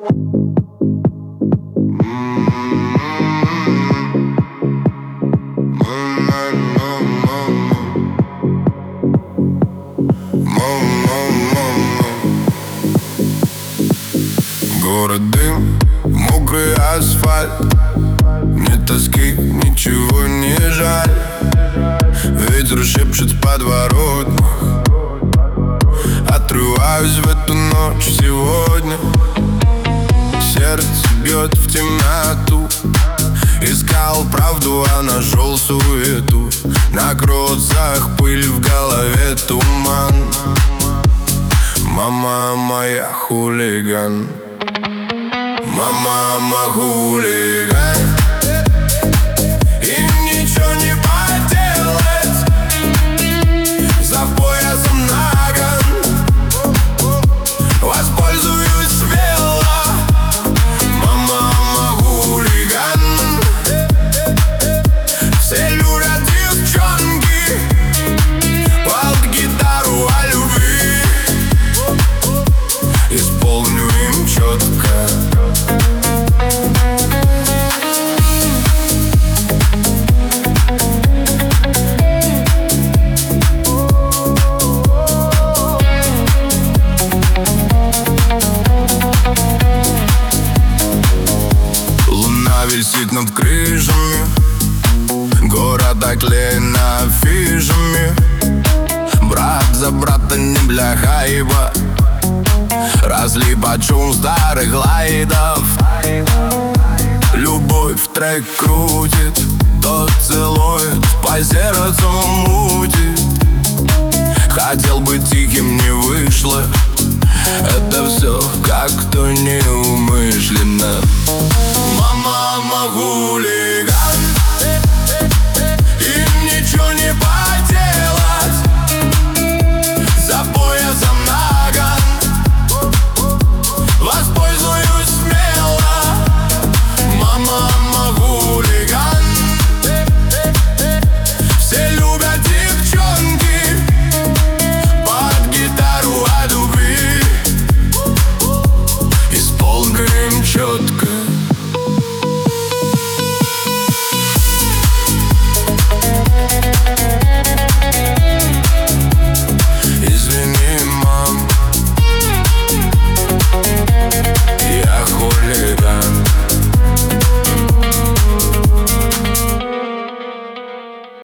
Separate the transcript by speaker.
Speaker 1: Город, дым, мокрый асфальт. Ни тоски, ничего не жаль. Ветер шепчет с подворотных. Отрываюсь в эту ночь сегодня. Сердце бьет в темноту. Искал правду, а нашел суету. На кросах пыль, в голове туман. Мама моя хулиган. Мама хулиган. Им ничего не поделать. За поясом наган. Воспользуюсь смело. Мама хулиган. Все любят девчонки. Под гитару о любви. Исполню им четко. Висит над крышами. Город оклеен афишами. Брат за брата не для хайба. Разлип шум старых лайдов. Любовь трек крутит. Тот целует, по сердцу мутит. Хотел быть тихим, не вышло. Это все как-то не